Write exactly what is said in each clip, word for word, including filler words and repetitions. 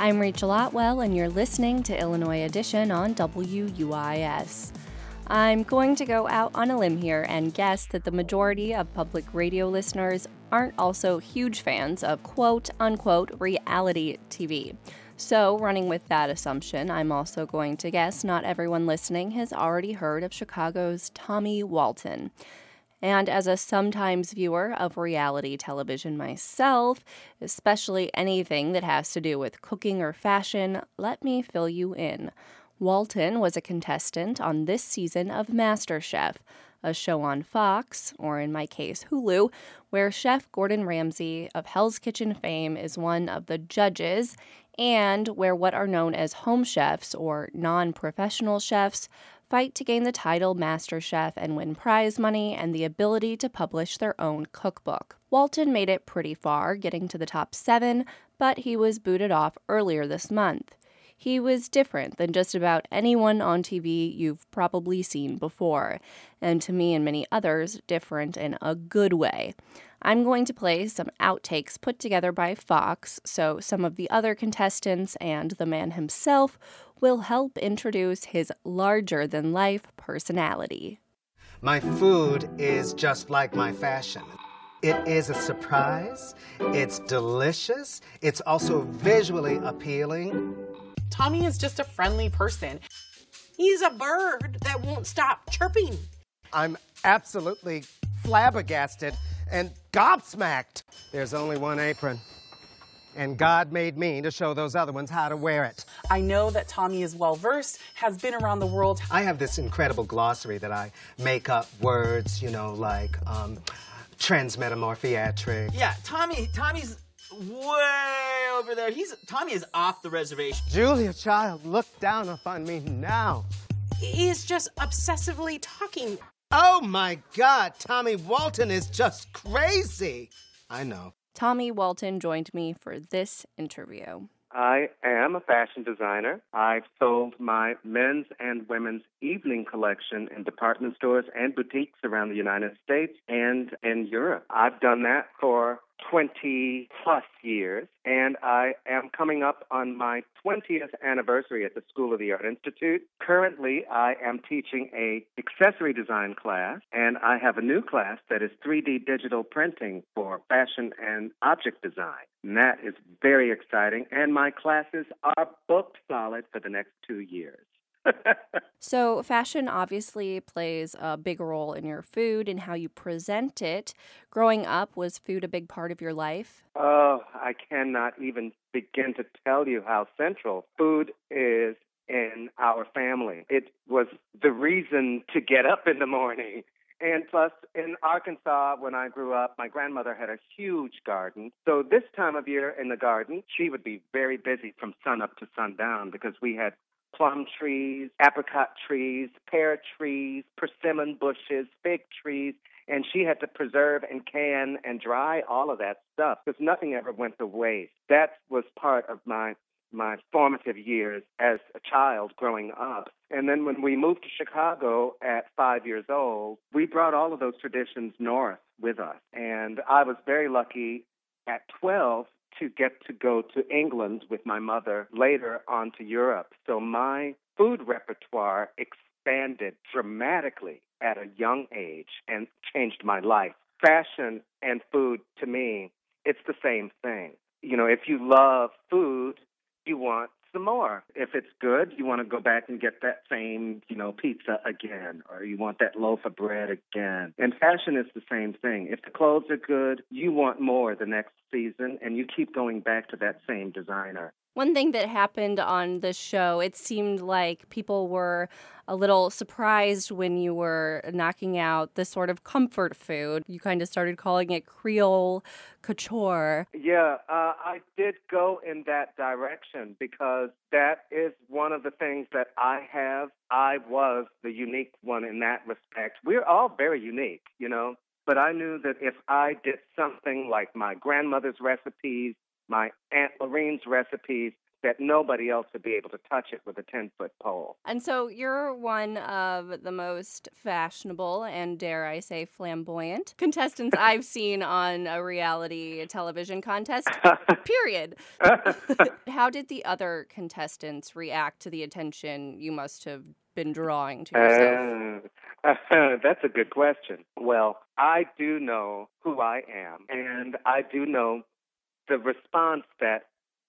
I'm Rachel Otwell, and you're listening to Illinois Edition on W U I S. I'm going to go out on a limb here and guess that the majority of public radio listeners aren't also huge fans of quote-unquote reality T V. So, running with that assumption, I'm also going to guess not everyone listening has already heard of Chicago's Tommy Walton. And as a sometimes viewer of reality television myself, especially anything that has to do with cooking or fashion, let me fill you in. Walton was a contestant on this season of MasterChef, a show on Fox, or in my case, Hulu, where Chef Gordon Ramsay of Hell's Kitchen fame is one of the judges, and where what are known as home chefs, or non-professional chefs, fight to gain the title MasterChef and win prize money and the ability to publish their own cookbook. Walton made it pretty far, getting to the top seven, but he was booted off earlier this month. He was different than just about anyone on T V you've probably seen before, and to me and many others, different in a good way. I'm going to play some outtakes put together by Fox, so some of the other contestants and the man himself will help introduce his larger-than-life personality. My food is just like my fashion. It is a surprise, it's delicious, it's also visually appealing. Tommy is just a friendly person. He's a bird that won't stop chirping. I'm absolutely flabbergasted and gobsmacked. There's only one apron, and God made me to show those other ones how to wear it. I know that Tommy is well-versed, has been around the world. I have this incredible glossary that I make up words, you know, like um, transmetamorphiatric. Yeah, Tommy, Tommy's way over there. He's Tommy is off the reservation. Julia Child, look down upon me now. He's just obsessively talking. Oh my God, Tommy Walton is just crazy. I know. Tommy Walton joined me for this interview. I am a fashion designer. I've sold my men's and women's evening collection in department stores and boutiques around the United States and in Europe. I've done that for twenty plus years, and I am coming up on my twentieth anniversary at the School of the Art Institute. Currently, I am teaching a accessory design class, and I have a new class that is three D digital printing for fashion and object design. And that is very exciting, and my classes are booked solid for the next two years. So fashion obviously plays a big role in your food and how you present it. Growing up, was food a big part of your life? Oh, I cannot even begin to tell you how central food is in our family. It was the reason to get up in the morning. And plus, in Arkansas, when I grew up, my grandmother had a huge garden. So this time of year in the garden, she would be very busy from sun up to sundown because we had plum trees, apricot trees, pear trees, persimmon bushes, fig trees, and she had to preserve and can and dry all of that stuff because nothing ever went to waste. That was part of my my formative years as a child growing up. And then when we moved to Chicago at five years old, we brought all of those traditions north with us. And I was very lucky at twelve to get to go to England with my mother, later on to Europe. So my food repertoire expanded dramatically at a young age and changed my life. Fashion and food, to me, it's the same thing. You know, if you love food, you want some more. If it's good, you want to go back and get that same, you know, pizza again, or you want that loaf of bread again. And fashion is the same thing. If the clothes are good, you want more the next season, and you keep going back to that same designer. One thing that happened on the show, it seemed like people were a little surprised when you were knocking out this sort of comfort food. You kind of started calling it Creole couture. Yeah, uh, I did go in that direction because that is one of the things that I have. I was the unique one in that respect. We're all very unique, you know, but I knew that if I did something like my grandmother's recipes, my Aunt Lorene's recipes, that nobody else would be able to touch it with a ten-foot pole. And so you're one of the most fashionable and, dare I say, flamboyant contestants I've seen on a reality television contest, period. How did the other contestants react to the attention you must have been drawing to yourself? Uh, uh, that's a good question. Well, I do know who I am, and I do know the response that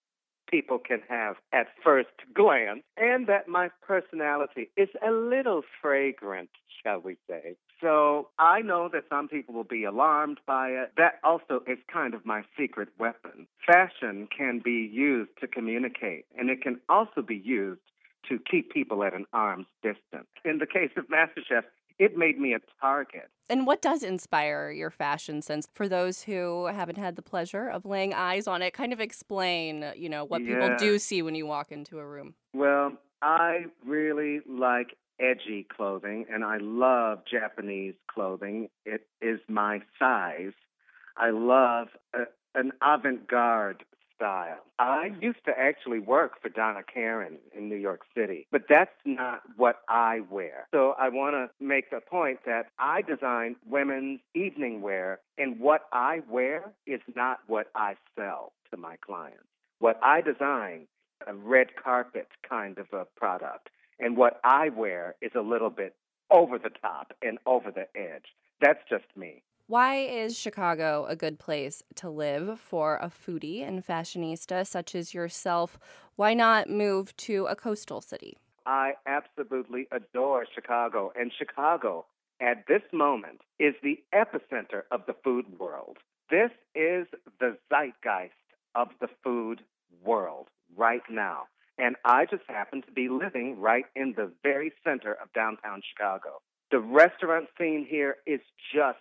people can have at first glance, and that my personality is a little fragrant, shall we say. So I know that some people will be alarmed by it. That also is kind of my secret weapon. Fashion can be used to communicate, and it can also be used to keep people at an arm's distance. In the case of MasterChef, it made me a target. And what does inspire your fashion sense? For those who haven't had the pleasure of laying eyes on it, kind of explain, you know, what people Yeah. do see when you walk into a room. Well, I really like edgy clothing, and I love Japanese clothing. It is my size. I love a, an avant-garde style. I used to actually work for Donna Karan in New York City, but that's not what I wear. So I want to make the point that I design women's evening wear, and what I wear is not what I sell to my clients. What I design, a red carpet kind of a product, and what I wear is a little bit over the top and over the edge. That's just me. Why is Chicago a good place to live for a foodie and fashionista such as yourself? Why not move to a coastal city? I absolutely adore Chicago, and Chicago, at this moment, is the epicenter of the food world. This is the zeitgeist of the food world right now, and I just happen to be living right in the very center of downtown Chicago. The restaurant scene here is just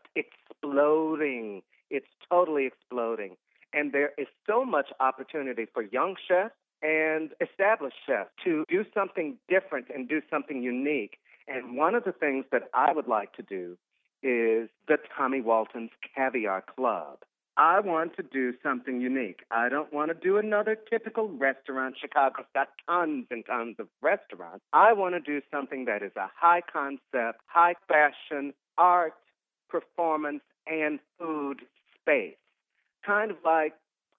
exploding. It's totally exploding. And there is so much opportunity for young chefs and established chefs to do something different and do something unique. And one of the things that I would like to do is the Tommy Walton's Caviar Club. I want to do something unique. I don't want to do another typical restaurant. Chicago's got tons and tons of restaurants. I want to do something that is a high concept, high fashion, art, performance, and food space. Kind of like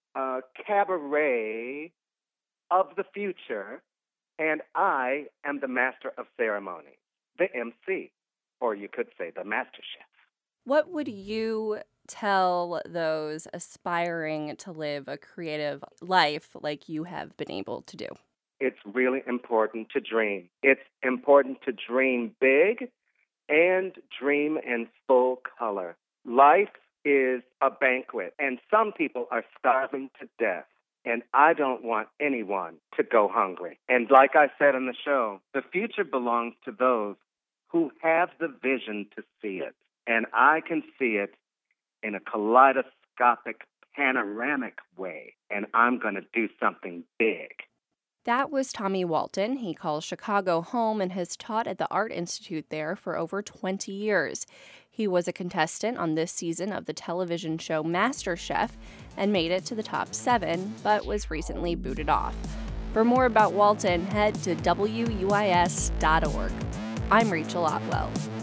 a cabaret of the future, and I am the master of ceremony, the M C, or you could say the master chef. What would you tell those aspiring to live a creative life like you have been able to do? It's really important to dream. It's important to dream big and dream in full color. Life is a banquet, and some people are starving to death, and I don't want anyone to go hungry. And like I said on the show, the future belongs to those who have the vision to see it, and I can see it in a kaleidoscopic, panoramic way, and I'm going to do something big. That was Tommy Walton. He calls Chicago home and has taught at the Art Institute there for over twenty years. He was a contestant on this season of the television show MasterChef and made it to the top seven, but was recently booted off. For more about Walton, head to W U I S dot org. I'm Rachel Otwell.